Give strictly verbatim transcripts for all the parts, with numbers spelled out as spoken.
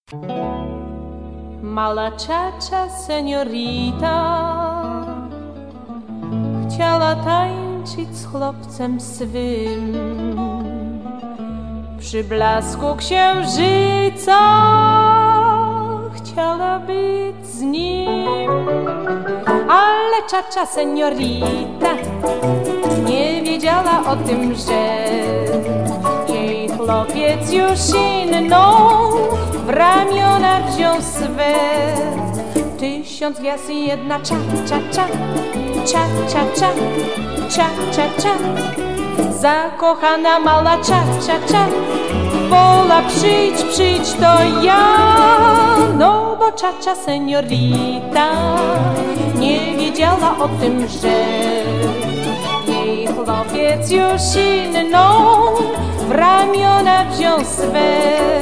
Mała czacza seniorita chciała tańczyć z chłopcem swym przy blasku księżyca, chciała być z nim, ale czacza seniorita nie wiedziała o tym, że jej chłopiec już inną w ramiona wziął swe. Tysiąc gwiazd i jedna cza, cza, cza, cza, cza, cza, cza, cza, cza. Zakochana mała cza, cza, cza, wola przyjdź, przyjdź to ja. No bo czacza seniorita nie wiedziała o tym, że jej chłopiec już inną w ramiona wziął swe.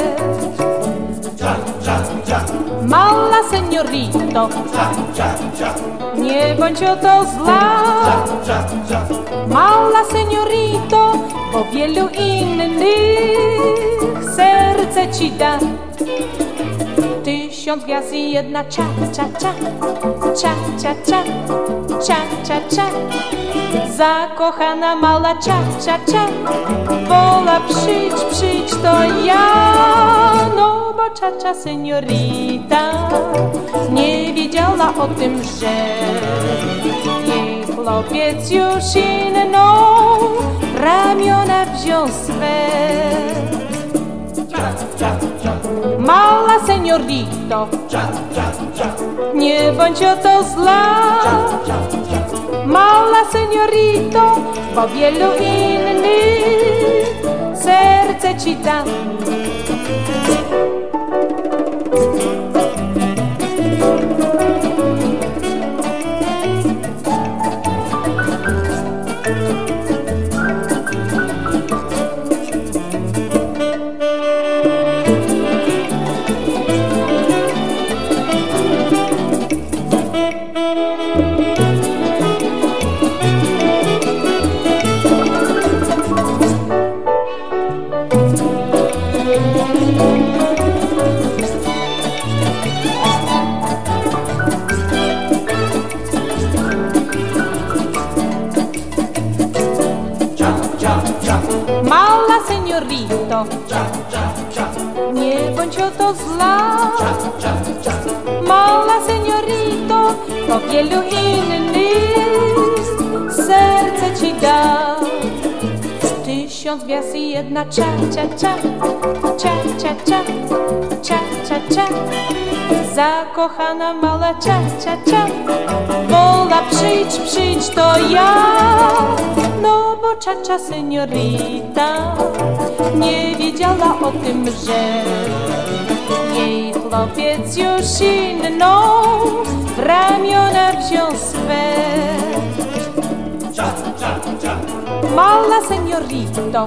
Mała seniorito, nie bądź o to zła. Mała seniorito, bo wielu innych serce ci da. Tysiąc gwiazd i jedna cza, cza, cza, cza, cza, cza, cza, cza, cza. Zakochana mała cza, cza, cza, wola przyjdź, przyjdź to ja. No bo czacza seniorita nie wiedziała o tym, że jej chłopiec już inną w ramiona wziął swe. Mała seniorito, nie bądź o to zła. Mała seniorito, bo wielu innych serce ci da. Mała seniorito, nie bądź o to zła. Mała seniorito, bo wielu innych serce ci da. Tysiąc gwiazd i jedna cza, cza, cza, cza, cza, cza, cza, cza, cza. Zakochana mała cza, cza, cza, wola przyjdź, przyjdź to ja. No bo czacza seniorita nie wiedziała o tym, że jej chłopiec już inną w ramiona wziął swe. Mała seniorito,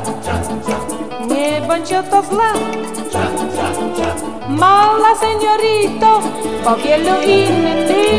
nie bądź o to zła. Mała seniorito, bo wielu innych